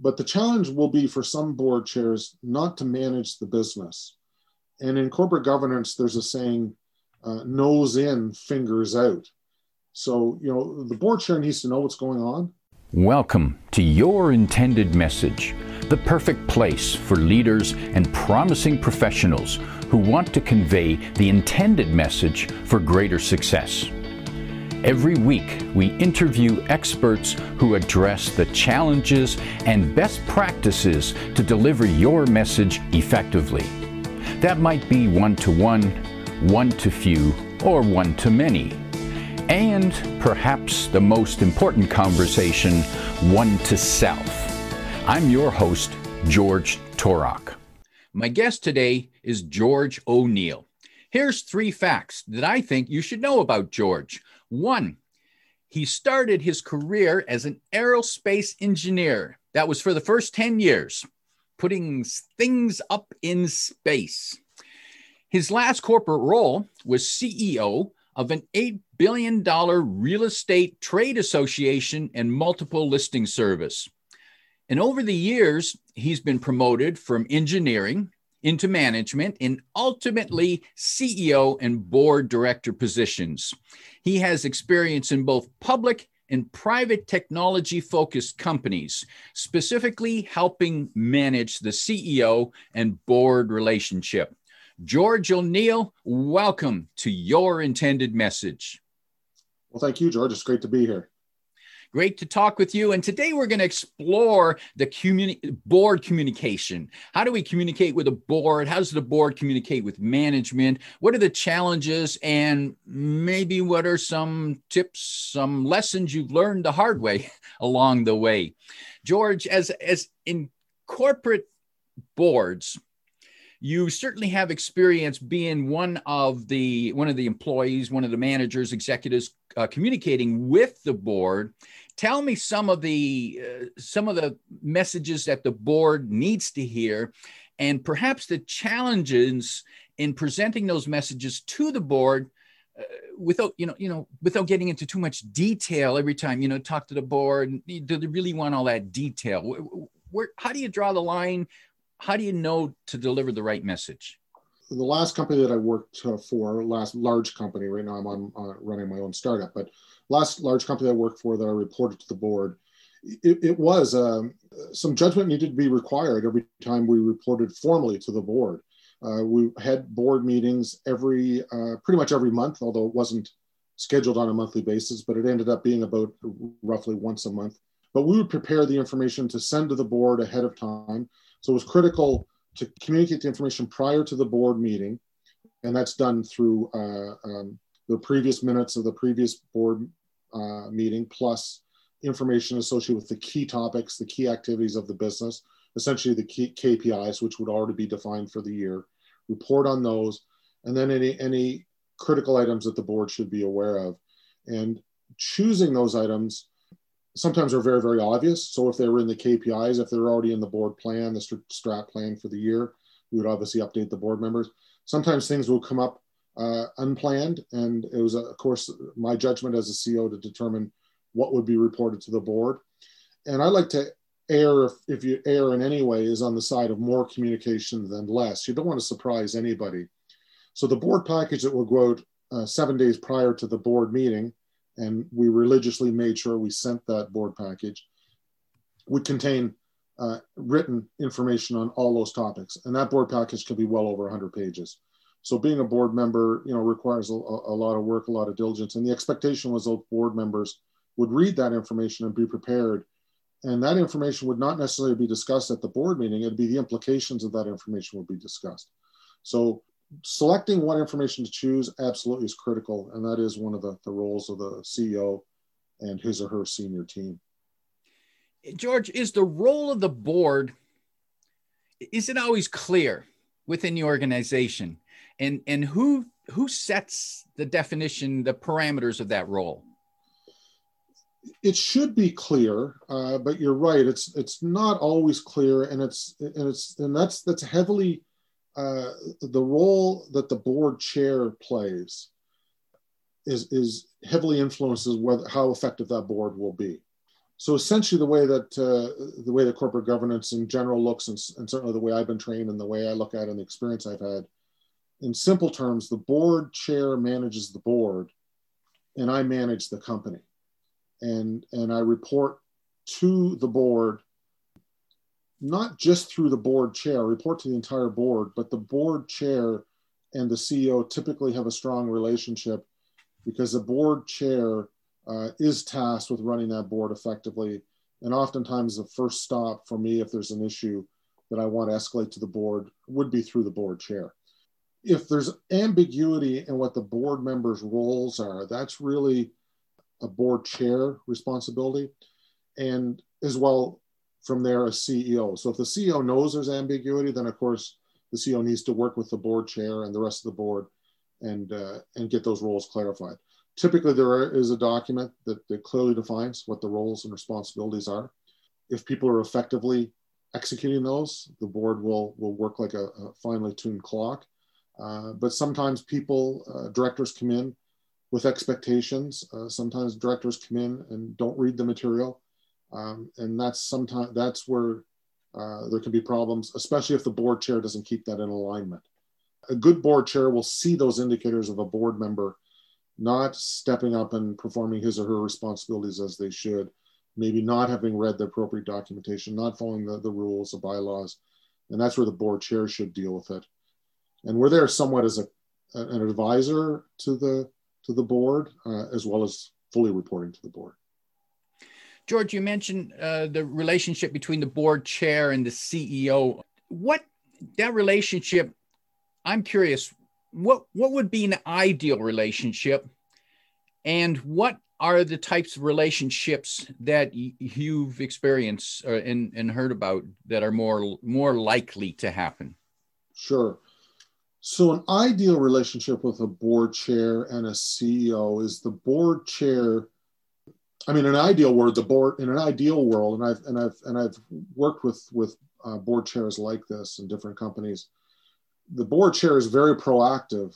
But the challenge will be for some board chairs not to manage the business. And in corporate governance, there's a saying, nose in, fingers out. So, the board chair needs to know what's going on. Welcome to Your Intended Message, the perfect place for leaders and promising professionals who want to convey the intended message for greater success. Every week, we interview experts who address the challenges and best practices to deliver your message effectively. That might be one-to-one, one-to-few, or one-to-many. And perhaps the most important conversation, one-to-self. I'm your host, George Torok. My guest today is George O'Neill. Here's 3 facts that I think you should know about George. 1, he started his career as an aerospace engineer. That was for the first 10 years, putting things up in space. His last corporate role was CEO of an $8 billion real estate trade association and multiple listing service. And over the years, he's been promoted from engineering into management and ultimately CEO and board director positions. He has experience in both public and private technology-focused companies, specifically helping manage the CEO and board relationship. George O'Neill, welcome to Your Intended Message. Well, thank you, George. It's great to be here. Great to talk with you. And today we're going to explore the board communication. How do we communicate with a board? How does the board communicate with management? What are the challenges? And maybe what are some tips, some lessons you've learned the hard way along the way? George, as in corporate boards, you certainly have experience being one of the employees, one of the managers, executives communicating with the board. Tell me some of the messages that the board needs to hear, and perhaps the challenges in presenting those messages to the board without getting into too much detail every time talk to the board. Do they really want all that detail? How do you draw the line? How do you know to deliver the right message? The last company that I worked for, last large company, right now I'm on running my own startup, but last large company I worked for that I reported to the board, it was some judgment needed to be required every time we reported formally to the board. We had board meetings pretty much every month, although it wasn't scheduled on a monthly basis, but it ended up being about roughly once a month. But we would prepare the information to send to the board ahead of time. So it was critical to communicate the information prior to the board meeting, and that's done through the previous minutes of the previous board meeting, plus information associated with the key topics, the key activities of the business, essentially the key KPIs, which would already be defined for the year, report on those, and then any critical items that the board should be aware of. And choosing those items sometimes are very, very obvious. So if they were in the KPIs, if they're already in the board plan, the strat plan for the year, we would obviously update the board members. Sometimes things will come up unplanned. And it was, of course, my judgment as a CEO to determine what would be reported to the board. And I like to err, if you err in any way, is on the side of more communication than less. You don't want to surprise anybody. So the board package that will go out 7 days prior to the board meeting, and we religiously made sure we sent that board package, would contain written information on all those topics. And that board package could be well over 100 pages. So being a board member, requires a lot of work, a lot of diligence. And the expectation was those board members would read that information and be prepared. And that information would not necessarily be discussed at the board meeting. It'd be the implications of that information would be discussed. So selecting what information to choose absolutely is critical. And that is one of the roles of the CEO and his or her senior team. George, is the role of the board, is it always clear within the organization? And who sets the definition, the parameters of that role? It should be clear, but you're right. It's not always clear, and that's heavily the role that the board chair plays is heavily influences how effective that board will be. So essentially, the way the corporate governance in general looks, and certainly the way I've been trained and the way I look at it and the experience I've had, in simple terms, the board chair manages the board, and I manage the company, and I report to the board, not just through the board chair. I report to the entire board, but the board chair and the CEO typically have a strong relationship because the board chair is tasked with running that board effectively. And oftentimes the first stop for me, if there's an issue that I want to escalate to the board, would be through the board chair. If there's ambiguity in what the board members' roles are, that's really a board chair responsibility. And as well, from there, a CEO. So if the CEO knows there's ambiguity, then of course the CEO needs to work with the board chair and the rest of the board and get those roles clarified. Typically, there is a document that clearly defines what the roles and responsibilities are. If people are effectively executing those, the board will work like a finely tuned clock. But sometimes directors come in with expectations. Sometimes directors come in and don't read the material. And that's where there can be problems, especially if the board chair doesn't keep that in alignment. A good board chair will see those indicators of a board member not stepping up and performing his or her responsibilities as they should, maybe not having read the appropriate documentation, not following the rules, the bylaws, and that's where the board chair should deal with it. And we're there somewhat as an advisor to the board, as well as fully reporting to the board. George, you mentioned the relationship between the board chair and the CEO. That relationship, I'm curious, what would be an ideal relationship, and what are the types of relationships that you've experienced and heard about that are more likely to happen? Sure. So an ideal relationship with a board chair and a CEO is the board chair. I mean, in an ideal world, and I've worked with board chairs like this in different companies. The board chair is very proactive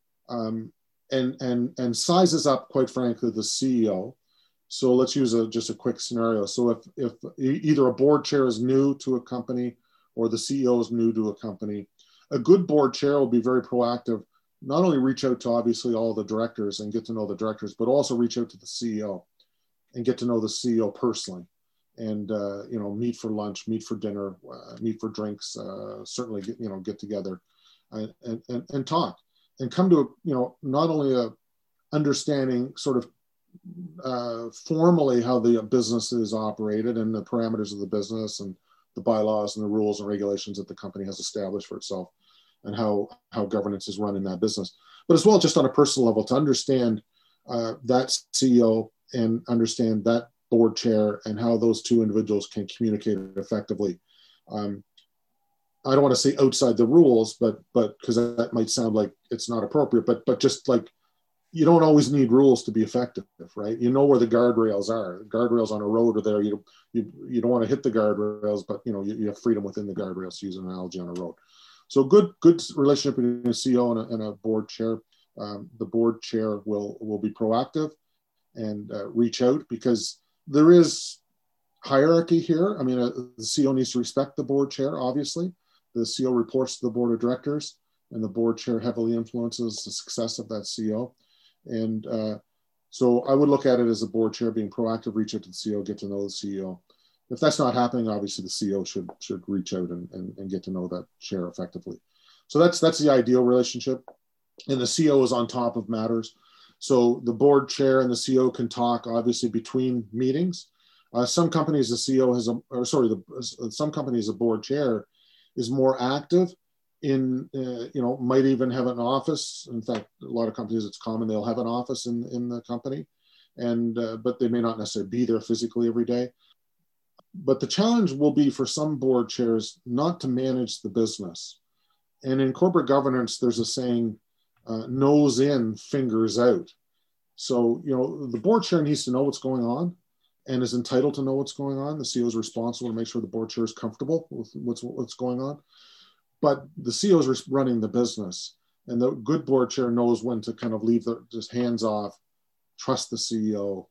and sizes up, quite frankly, the CEO. So let's use just a quick scenario. So if either a board chair is new to a company or the CEO is new to a company, a good board chair will be very proactive, not only reach out to obviously all the directors and get to know the directors, but also reach out to the CEO and get to know the CEO personally. And meet for lunch, meet for dinner, meet for drinks. Certainly, get together and talk, and come to not only a understanding sort of formally how the business is operated and the parameters of the business and the bylaws and the rules and regulations that the company has established for itself, and how governance is run in that business, but as well just on a personal level to understand that CEO and understand that board chair and how those two individuals can communicate effectively. I don't want to say outside the rules, but because that might sound like it's not appropriate, but just like you don't always need rules to be effective, right? You know where the guardrails are. Guardrails on a road are there. You don't want to hit the guardrails, but you have freedom within the guardrails, to use an analogy on a road. So good relationship between a CEO and a board chair. The board chair will be proactive and reach out, because there is hierarchy here. I mean, the CEO needs to respect the board chair, obviously. The CEO reports to the board of directors, and the board chair heavily influences the success of that CEO. And so I would look at it as a board chair being proactive, reach out to the CEO, get to know the CEO. If that's not happening, obviously the CEO should reach out and get to know that chair effectively. So that's the ideal relationship. And the CEO is on top of matters. So the board chair and the CEO can talk obviously between meetings. Some companies, the CEO some companies, the board chair is more active in, might even have an office. In fact, a lot of companies, it's common they'll have an office in the company, but they may not necessarily be there physically every day. But the challenge will be for some board chairs not to manage the business. And in corporate governance, there's a saying, nose in, fingers out. So, the board chair needs to know what's going on and is entitled to know what's going on. The CEO is responsible to make sure the board chair is comfortable with what's going on. But the CEO is running the business, and the good board chair knows when to kind of leave just hands off, trust the CEO,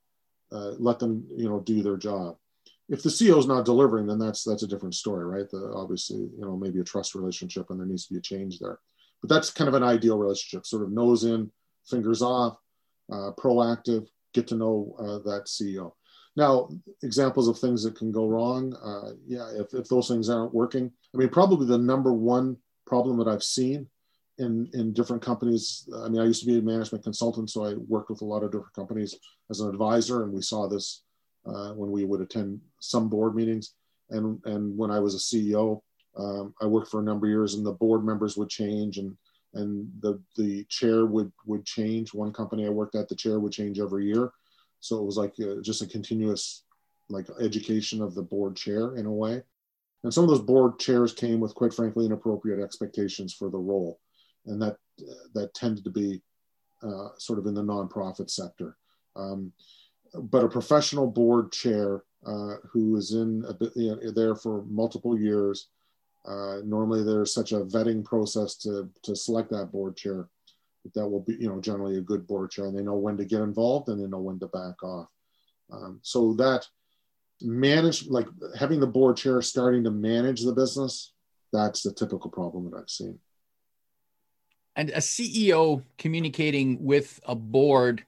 let them, do their job. If the CEO is not delivering, then that's a different story, right? Obviously, maybe a trust relationship, and there needs to be a change there. But that's kind of an ideal relationship, sort of nose in, fingers off, proactive, get to know that CEO. Now, examples of things that can go wrong. If those things aren't working, I mean, probably the number one problem that I've seen in different companies. I mean, I used to be a management consultant, so I worked with a lot of different companies as an advisor, and we saw this when we would attend some board meetings. And when I was a CEO, I worked for a number of years, and the board members would change, and the chair would change. One company I worked at, the chair would change every year. So it was like just a continuous education of the board chair in a way. And some of those board chairs came with, quite frankly, inappropriate expectations for the role. And that tended to be sort of in the nonprofit sector. But a professional board chair who is there for multiple years, normally there's such a vetting process to select that board chair. That will be, generally a good board chair, and they know when to get involved and they know when to back off. So that having the board chair starting to manage the business, that's the typical problem that I've seen. And a CEO communicating with a board,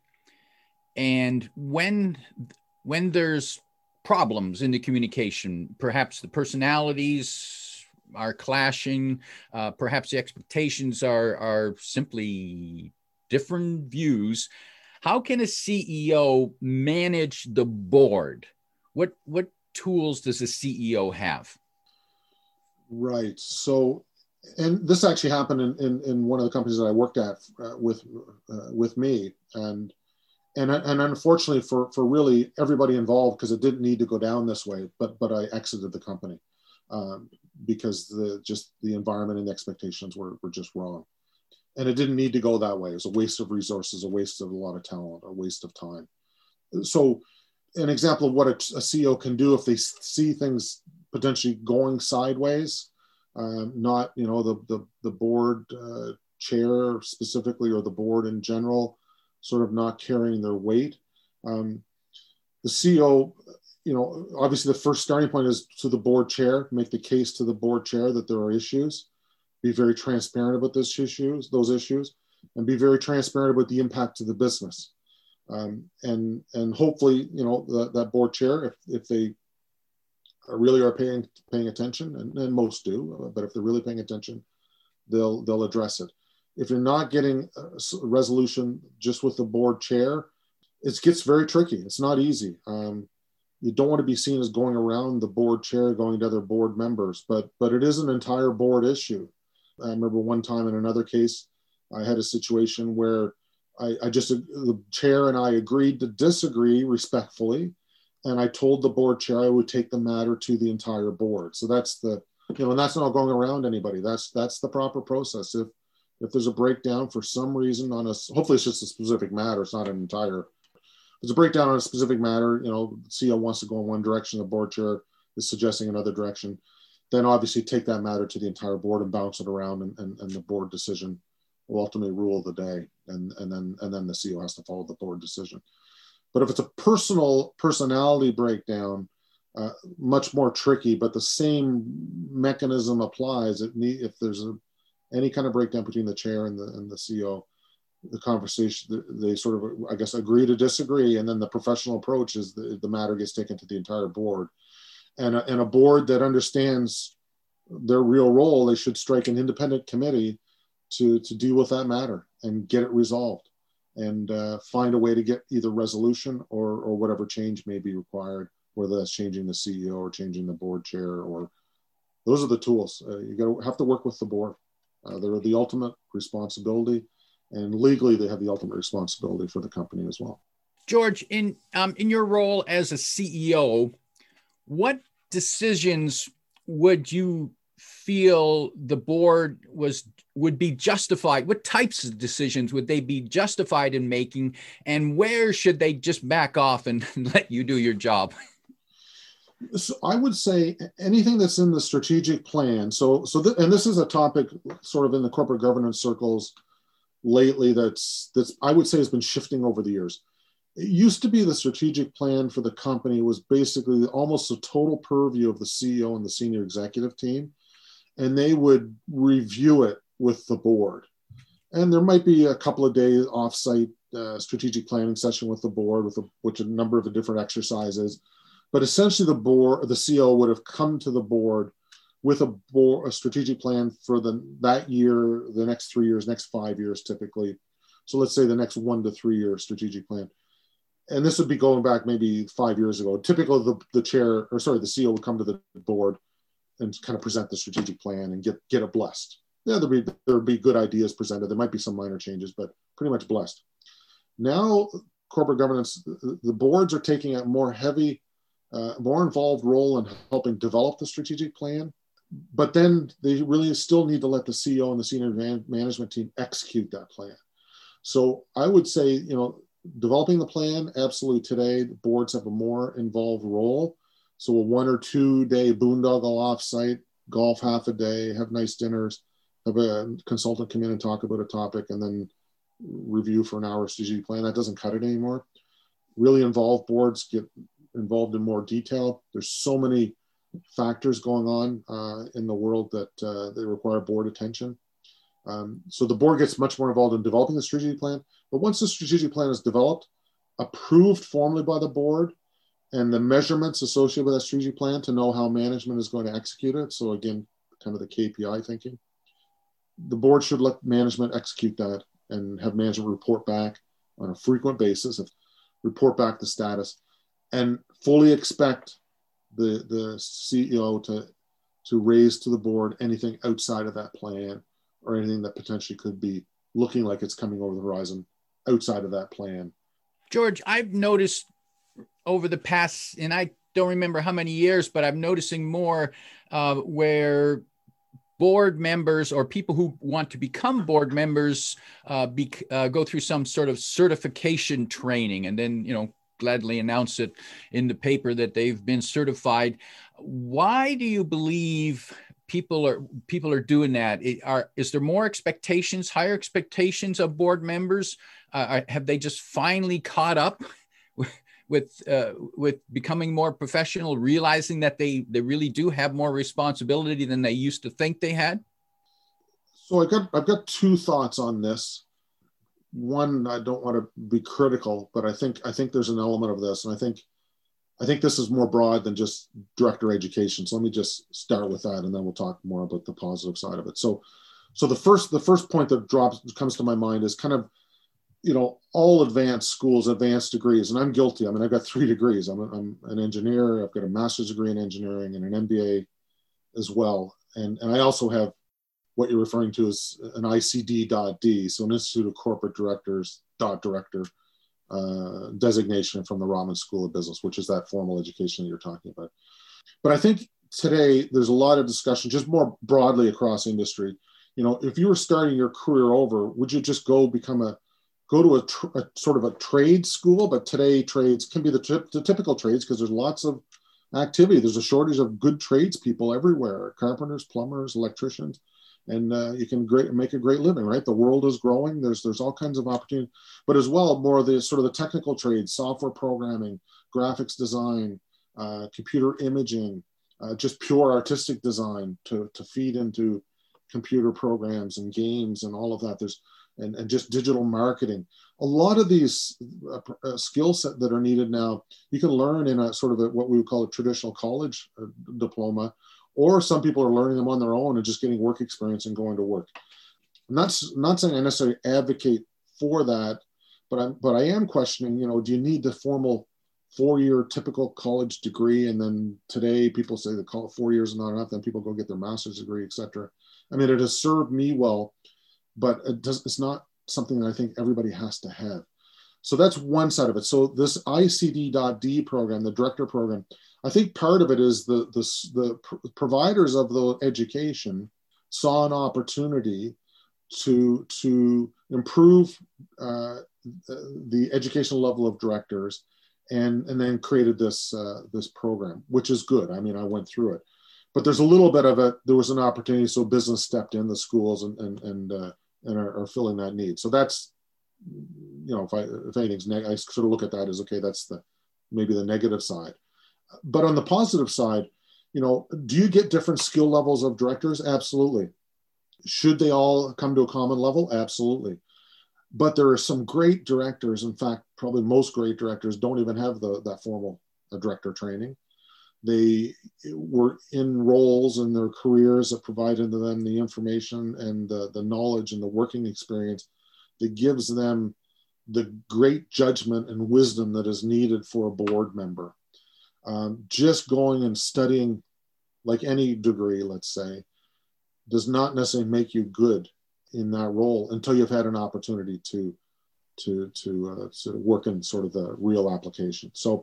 and when there's problems in the communication, perhaps the personalities are clashing, perhaps the expectations are simply different views. How can a CEO manage the board? What tools does a CEO have? Right. So, and this actually happened in one of the companies that I worked at with me, and unfortunately for really everybody involved, because it didn't need to go down this way, but I exited the company. Because the environment and the expectations were just wrong. And it didn't need to go that way. It was a waste of resources, a waste of a lot of talent, a waste of time. So an example of what a CEO can do if they see things potentially going sideways, not, the board chair specifically, or the board in general, sort of not carrying their weight. The CEO, obviously the first starting point is to the board chair, make the case to the board chair that there are issues, be very transparent about those issues, and be very transparent about the impact to the business. And hopefully, that board chair, if they really are paying attention, and most do, but if they're really paying attention, they'll address it. If you're not getting a resolution just with the board chair, it gets very tricky. It's not easy. You don't want to be seen as going around the board chair, going to other board members, but it is an entire board issue. I remember one time in another case, I had a situation where the chair and I agreed to disagree respectfully. And I told the board chair I would take the matter to the entire board. So that's and that's not going around anybody. That's the proper process. If there's a breakdown for some reason hopefully it's just a specific matter. It's not an entire. There's a breakdown on a specific matter, the CEO wants to go in one direction, the board chair is suggesting another direction, then obviously take that matter to the entire board and bounce it around, and the board decision will ultimately rule the day, and then the CEO has to follow the board decision. But if it's a personality breakdown, much more tricky, but the same mechanism applies. If there's any kind of breakdown between the chair and the CEO, the conversation, they sort of, I guess, agree to disagree. And then the professional approach is the matter gets taken to the entire board. And a board that understands their real role, they should strike an independent committee to deal with that matter and get it resolved, and find a way to get either resolution or whatever change may be required, whether that's changing the CEO or changing the board chair, or those are the tools. You have to work with the board. They're the ultimate responsibility. And legally, they have the ultimate responsibility for the company as well. George, in your role as a CEO, what decisions would you feel the board would be justified? What types of decisions would they be justified in making, and where should they just back off and let you do your job? So I would say anything that's in the strategic plan. And this is a topic sort of in the corporate governance circles lately that's I would say has been shifting over the years. It used to be the strategic plan for the company was basically almost a total purview of the CEO and the senior executive team, and they would review it with the board. And there might be a couple of days offsite strategic planning session with the board, with a number of the different exercises. But essentially, the CEO would have come to the board with a strategic plan for that year, the next 3 years, next 5 years, typically. So let's say the next 1 to 3 year strategic plan. And this would be going back maybe 5 years ago. Typically, the CEO would come to the board and kind of present the strategic plan and get it blessed. Yeah, there'd be good ideas presented. There might be some minor changes, but pretty much blessed. Now, corporate governance, the boards are taking a more involved role in helping develop the strategic plan, but then they really still need to let the CEO and the senior management team execute that plan. So I would say, developing the plan, absolutely today, the boards have a more involved role. So a 1 or 2 day boondoggle offsite, golf half a day, have nice dinners, have a consultant come in and talk about a topic, and then review for an hour strategic plan. That doesn't cut it anymore. Really involved boards get involved in more detail. There's so many factors going on in the world that they require board attention. So the board gets much more involved in developing the strategic plan. But once the strategic plan is developed, approved formally by the board, and the measurements associated with that strategic plan to know how management is going to execute it. So again, kind of the KPI thinking. The board should let management execute that and have management report back on a frequent basis, report back the status, and fully expect the CEO to raise to the board anything outside of that plan or anything that potentially could be looking like it's coming over the horizon outside of that plan. George, I've noticed over the past, and I don't remember how many years, but I'm noticing more where board members or people who want to become board members go through some sort of certification training, and then, gladly announce it in the paper that they've been certified. Why do you believe people are doing that? Is there more expectations, higher expectations of board members? Have they just finally caught up with becoming more professional, realizing that they really do have more responsibility than they used to think they had? So I've got two thoughts on this. One, I don't want to be critical, but I think there's an element of this, and I think this is more broad than just director education. So let me just start with that, and then we'll talk more about the positive side of it. So the first point that comes to my mind is kind of, all advanced schools, advanced degrees, and I'm guilty. I mean, I've got 3 degrees. I'm an engineer. I've got a master's degree in engineering and an MBA as well, and I also have what you're referring to as an ICD.D, so an Institute of Corporate Directors Director designation from the Rotman School of Business, which is that formal education that you're talking about. But I think today there's a lot of discussion, just more broadly across industry. If you were starting your career over, would you just go to a sort of a trade school? But today trades can be the typical trades because there's lots of activity. There's a shortage of good tradespeople everywhere: carpenters, plumbers, electricians. And you can make a great living, right? The world is growing. There's all kinds of opportunity, but as well, more of the sort of the technical trades, software programming, graphics design, computer imaging, just pure artistic design to feed into computer programs and games and all of that. And just digital marketing. A lot of these skill set that are needed now, you can learn in a sort of what we would call a traditional college diploma, or some people are learning them on their own and just getting work experience and going to work. I'm not saying I necessarily advocate for that, but I am questioning, do you need the formal 4-year typical college degree? And then today people say that 4 years is not enough, then people go get their master's degree, et cetera. I mean, it has served me well, but it's not something that I think everybody has to have. So that's one side of it. So this ICD.D program, the director program, I think part of it is the providers of the education saw an opportunity to improve the educational level of directors, and then created this program, which is good. I mean, I went through it, but there's a little bit of it. There was an opportunity, so business stepped in, the schools and are filling that need. So that's if anything's negative, I sort of look at that as, okay, that's maybe the negative side. But on the positive side, do you get different skill levels of directors? Absolutely. Should they all come to a common level? Absolutely. But there are some great directors. In fact, probably most great directors don't even have that formal director training. They were in roles in their careers that provided them the information and the knowledge and the working experience that gives them the great judgment and wisdom that is needed for a board member. Just going and studying, like any degree, let's say, does not necessarily make you good in that role until you've had an opportunity to sort of work in sort of the real application. So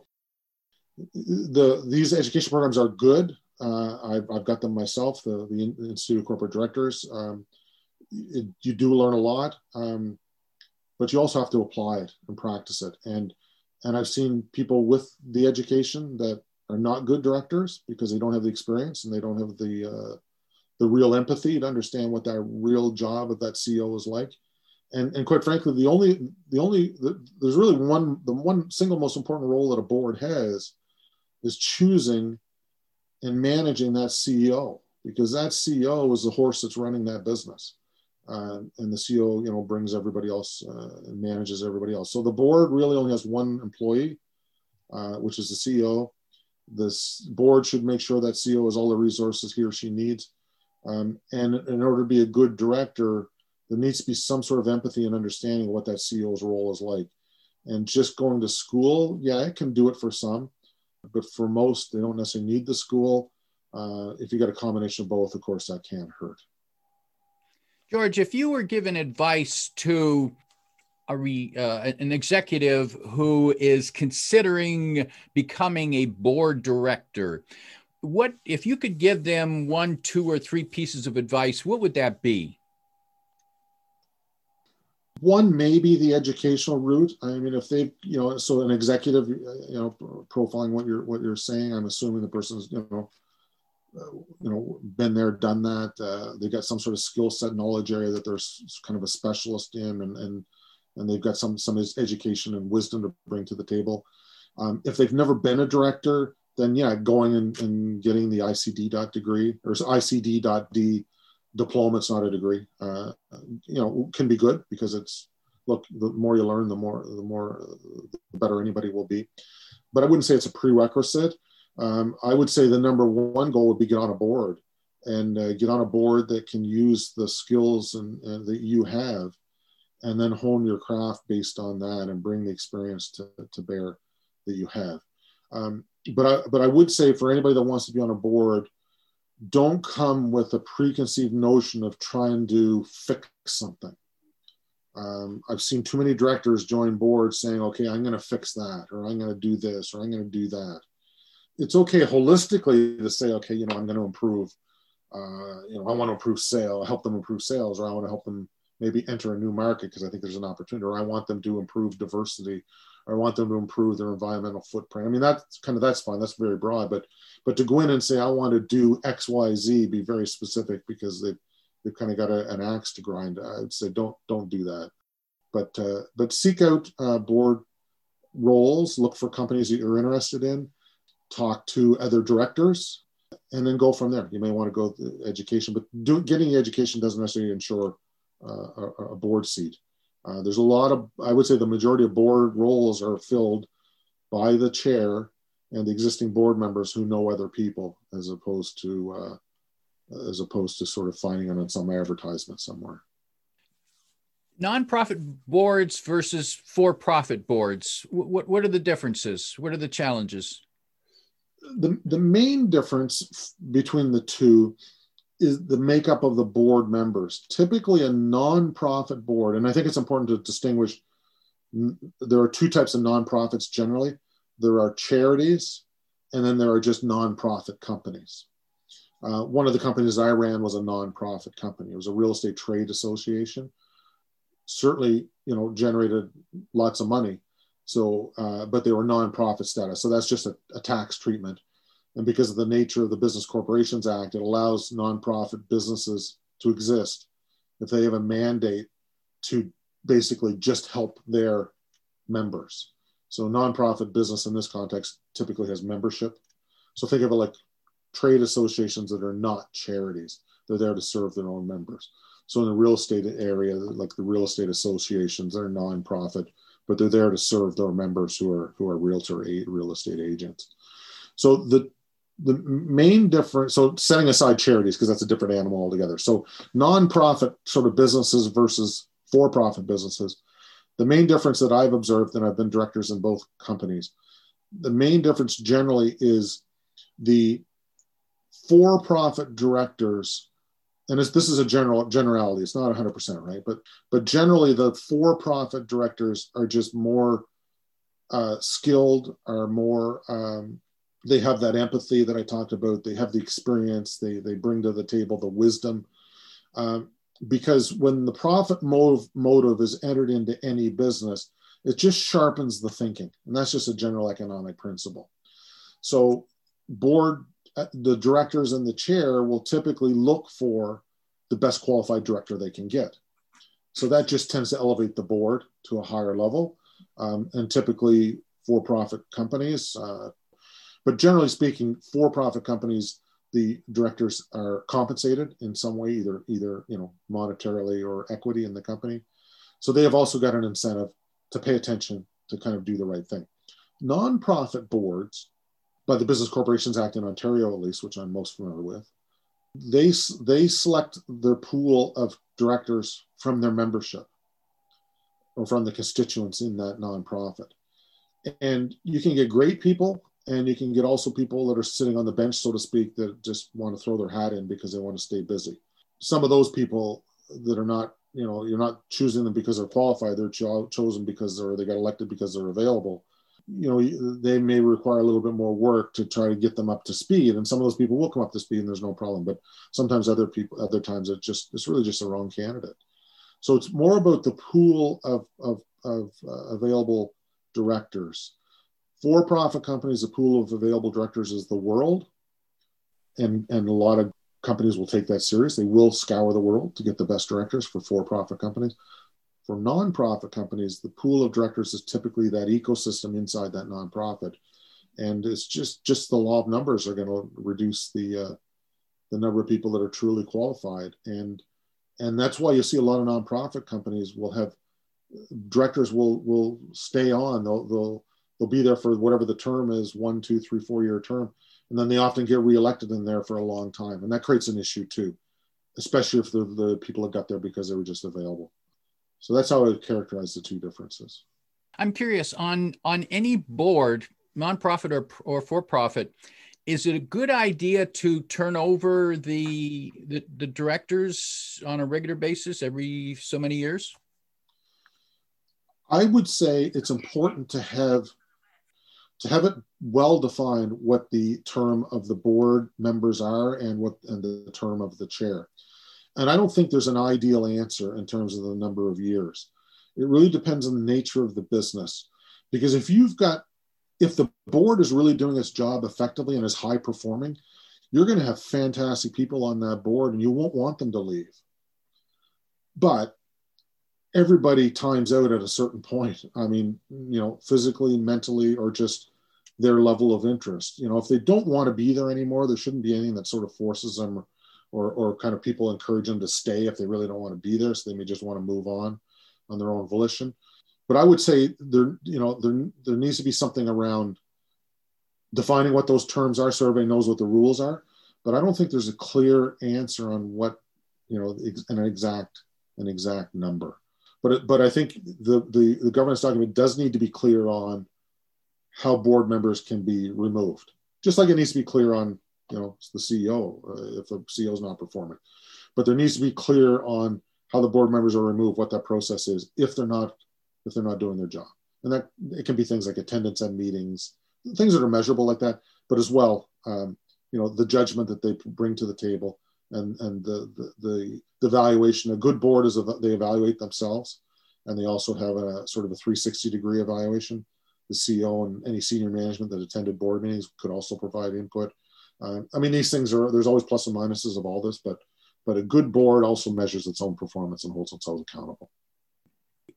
these education programs are good. I've got them myself, the Institute of Corporate Directors. You do learn a lot, but you also have to apply it and practice it. And I've seen people with the education that are not good directors because they don't have the experience and they don't have the real empathy to understand what that real job of that CEO is like. And quite frankly, there's really the one single most important role that a board has is choosing and managing that CEO, because that CEO is the horse that's running that business. And the CEO, brings everybody else and manages everybody else. So the board really only has one employee, which is the CEO. This board should make sure that CEO has all the resources he or she needs. And in order to be a good director, there needs to be some sort of empathy and understanding of what that CEO's role is like. And just going to school, yeah, it can do it for some, but for most, they don't necessarily need the school. If you get a combination of both, of course, that can hurt. George, if you were given advice to an executive who is considering becoming a board director, what if you could give them 1, 2, or 3 pieces of advice, what would that be? One, maybe the educational route. I mean, if they, so an executive, profiling what you're saying, I'm assuming the person's, been there, done that. They got some sort of skill set, knowledge area that they're kind of a specialist in, and they've got some education and wisdom to bring to the table. If they've never been a director, then yeah, going and getting the ICD degree or ICD.D diploma. It's not a degree. Can be good because the more you learn, the better anybody will be. But I wouldn't say it's a prerequisite. I would say the number one goal would be get on a board and get on a board that can use the skills and that you have, and then hone your craft based on that and bring the experience to bear that you have. But I would say for anybody that wants to be on a board, don't come with a preconceived notion of trying to fix something. I've seen too many directors join boards saying, okay, I'm going to fix that, or I'm going to do this, or I'm going to do that. It's okay holistically to say, okay, I'm going to improve, I want to improve sales, help them improve sales, or I want to help them maybe enter a new market because I think there's an opportunity, or I want them to improve diversity, or I want them to improve their environmental footprint. I mean, that's fine. That's very broad, but to go in and say, I want to do X, Y, Z, be very specific because they've kind of got an axe to grind. I'd say don't do that. But seek out board roles, look for companies that you're interested in, talk to other directors, and then go from there. You may want to go to education, but getting the education doesn't necessarily ensure a board seat. There's a lot of, I would say the majority of board roles are filled by the chair and the existing board members who know other people, as opposed to sort of finding it on some advertisement somewhere. Nonprofit boards versus for-profit boards. What are the differences? What are the challenges? The main difference between the two is the makeup of the board members. Typically a nonprofit board, and I think it's important to distinguish, there are 2 types of nonprofits generally. There are charities, and then there are just nonprofit companies. One of the companies I ran was a nonprofit company. It was a real estate trade association. Certainly, generated lots of money. So, but they were nonprofit status. So that's just a tax treatment. And because of the nature of the Business Corporations Act, it allows nonprofit businesses to exist if they have a mandate to basically just help their members. So nonprofit business in this context typically has membership. So think of it like trade associations that are not charities. They're there to serve their own members. So in the real estate area, like the real estate associations, they're nonprofit, but they're there to serve their members who are real estate agents. So the main difference, so setting aside charities, because that's a different animal altogether. So nonprofit sort of businesses versus for-profit businesses, the main difference that I've observed, and I've been directors in both companies, the main difference generally is the for-profit directors, and this is a generality, it's not 100%, right? But generally the for-profit directors are just more skilled, are more, they have that empathy that I talked about, they have the experience, they bring to the table the wisdom. Because when the profit motive is entered into any business, it just sharpens the thinking. And that's just a general economic principle. So the directors and the chair will typically look for the best qualified director they can get. So that just tends to elevate the board to a higher level. And typically for-profit companies, but generally speaking, for-profit companies, the directors are compensated in some way, either monetarily or equity in the company. So they have also got an incentive to pay attention to kind of do the right thing. Nonprofit boards, by the Business Corporations Act in Ontario at least, which I'm most familiar with, they select their pool of directors from their membership or from the constituents in that nonprofit. And you can get great people, and you can get also people that are sitting on the bench, so to speak, that just want to throw their hat in because they want to stay busy. Some of those people that are not, you're not choosing them because they're qualified, they're chosen because they got elected because they're available. They may require a little bit more work to try to get them up to speed. And some of those people will come up to speed and there's no problem. But sometimes other times it's really just the wrong candidate. So it's more about the pool of available directors. For-profit companies, the pool of available directors is the world. And a lot of companies will take that serious. They will scour the world to get the best directors for-profit companies. For nonprofit companies, the pool of directors is typically that ecosystem inside that nonprofit. And it's just the law of numbers are going to reduce the number of people that are truly qualified. And that's why you see a lot of nonprofit companies will have directors will stay on. They'll be there for whatever the term is, 1, 2, 3, 4-year term. And then they often get reelected in there for a long time. And that creates an issue too, especially if the people have got there because they were just available. So that's how I would characterize the two differences. I'm curious, on any board, nonprofit or for-profit, is it a good idea to turn over the directors on a regular basis every so many years? I would say it's important to have it well defined what the term of the board members are and the term of the chair. And I don't think there's an ideal answer in terms of the number of years. It really depends on the nature of the business. Because if the board is really doing its job effectively and is high performing, you're going to have fantastic people on that board and you won't want them to leave. But everybody times out at a certain point. I mean, physically, mentally, or just their level of interest. If they don't want to be there anymore, there shouldn't be anything that sort of forces them or kind of people encourage them to stay if they really don't want to be there. So they may just want to move on their own volition. But I would say there needs to be something around defining what those terms are so everybody knows what the rules are. But I don't think there's a clear answer on what, an exact number. But I think the governance document does need to be clear on how board members can be removed. Just like it needs to be clear on, the CEO, if the CEO is not performing. But there needs to be clear on how the board members are removed, what that process is, if they're not doing their job. And that it can be things like attendance at meetings, things that are measurable like that, but as well, the judgment that they bring to the table and the evaluation. A good board is they evaluate themselves, and they also have a sort of a 360-degree evaluation. The CEO and any senior management that attended board meetings could also provide input. These things there's always plus and minuses of all this, but a good board also measures its own performance and holds itself accountable.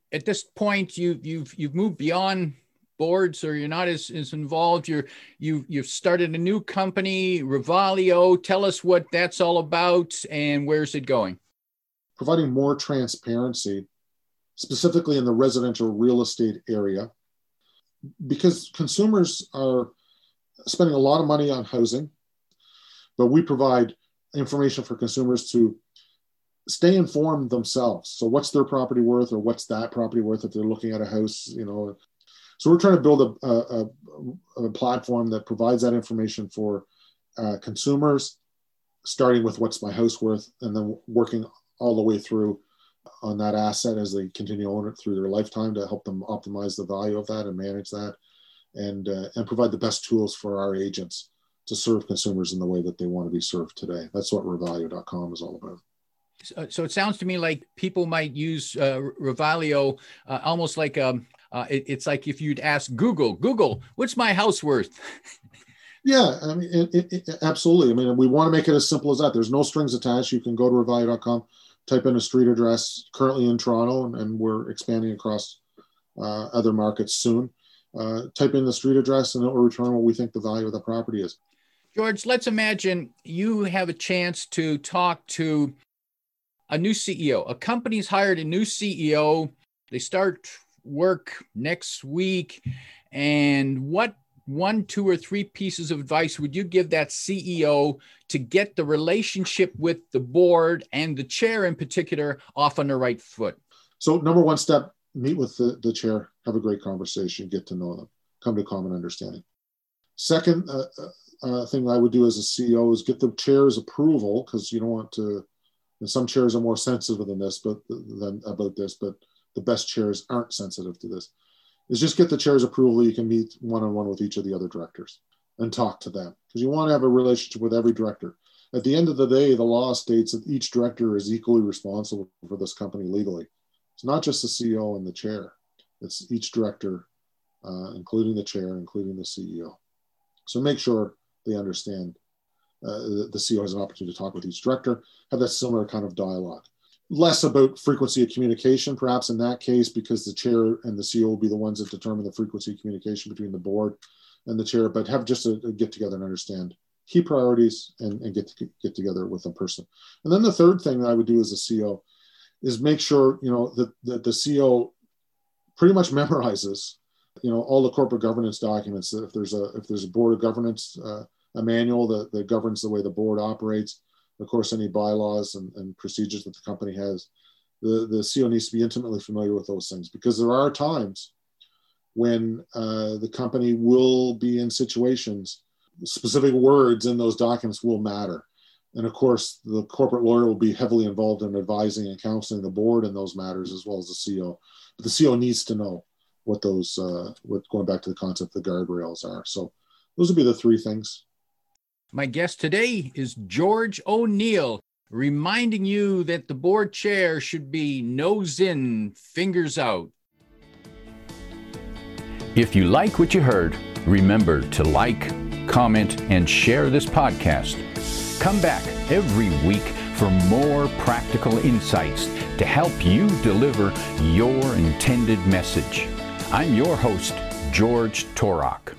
at this point, you've moved beyond boards, or you're not as involved. You've started a new company, Revaleo. Tell us what that's all about and where's it going? Providing more transparency, specifically in the residential real estate area, because consumers are spending a lot of money on housing, but we provide information for consumers to stay informed themselves. So what's their property worth, or what's that property worth if they're looking at a house, So we're trying to build a platform that provides that information for consumers, starting with what's my house worth, and then working all the way through on that asset as they continue to own it through their lifetime, to help them optimize the value of that and manage that, and provide the best tools for our agents to serve consumers in the way that they want to be served today. That's what Revaleo.com is all about. So it sounds to me like people might use Revaleo almost like it's like if you'd ask Google, what's my house worth? Yeah, I mean, absolutely. I mean, we want to make it as simple as that. There's no strings attached. You can go to Revaleo.com, type in a street address, currently in Toronto, and we're expanding across other markets soon. Type in the street address and it will return what we think the value of the property is. George, let's imagine you have a chance to talk to a new CEO. A company's hired a new CEO. They start work next week. And what 1, 2, or 3 pieces of advice would you give that CEO to get the relationship with the board and the chair in particular off on the right foot? So number one step, meet with the chair, have a great conversation, get to know them, come to common understanding. Second thing I would do as a CEO is get the chair's approval, because you don't want to, and some chairs are more sensitive than about this, but the best chairs aren't sensitive to this, is just get the chair's approval. You can meet one-on-one with each of the other directors and talk to them, because you want to have a relationship with every director. At the end of the day, the law states that each director is equally responsible for this company legally. It's not just the CEO and the chair. It's each director, including the chair, including the CEO. So make sure they understand the CEO has an opportunity to talk with each director, have that similar kind of dialogue. Less about frequency of communication, perhaps in that case, because the chair and the CEO will be the ones that determine the frequency of communication between the board and the chair, but have just a get together and understand key priorities and get together with a person. And then the third thing that I would do as a CEO is make sure, that the CEO pretty much memorizes, all the corporate governance documents. If there's a board of governance, a manual that governs the way the board operates, of course, any bylaws and procedures that the company has, the CEO needs to be intimately familiar with those things, because there are times when the company will be in situations, specific words in those documents will matter. And of course, the corporate lawyer will be heavily involved in advising and counseling the board in those matters, as well as the CEO. But the CEO needs to know what those, going back to the concept, the guardrails are. So those would be the 3 things. My guest today is George O'Neill, reminding you that the board chair should be nose in, fingers out. If you like what you heard, remember to like, comment, and share this podcast. Come back every week for more practical insights to help you deliver your intended message. I'm your host, George Torok.